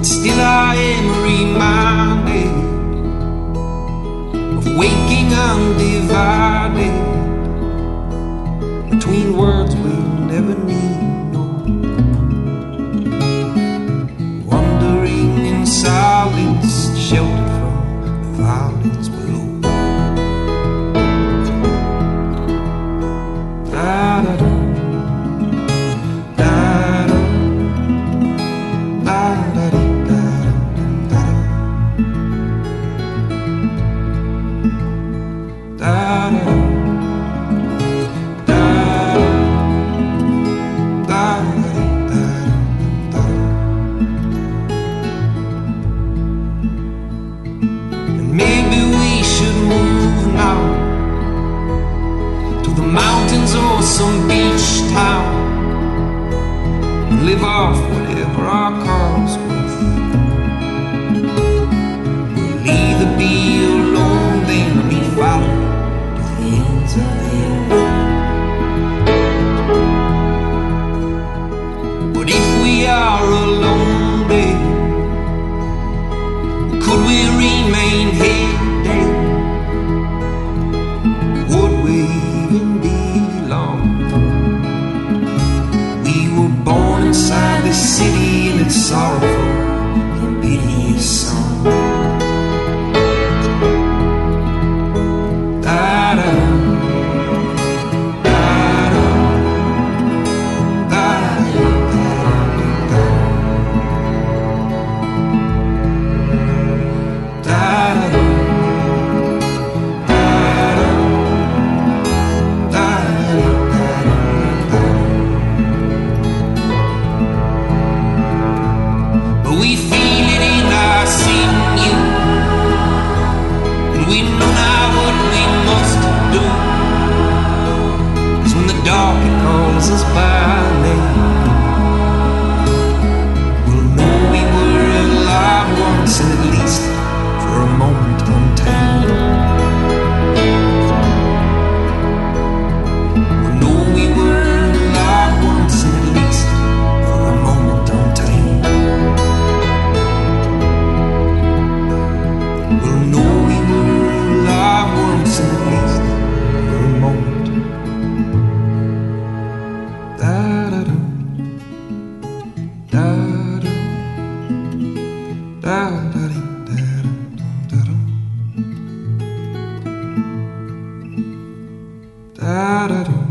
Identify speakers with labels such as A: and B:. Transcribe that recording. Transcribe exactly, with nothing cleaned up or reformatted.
A: Still I am reminded of waking undivided between words we'll never need, no. Wandering in silence, sheltered from the violence below. Da-da-da. Some beach town and live off whatever our car's worth. We'll either be alone then or be followed to the ends of the earth. But if we are alone then, could we remain here then? Would we even be born inside this city and its sorrowful and piteous song? Da-da, da-da, da-da, da-da, da-da. We feel it in our sinew, and we know now what we must do. 'Cause when the dark it calls us by name, we'll know we were alive once, and at least for a moment untamed. We'll know we were alive once, and at least for a moment untamed. We'll know we were alive once and at least for a moment. Da-da-da, da-da, da-da-da, da-da-da, da-da-da.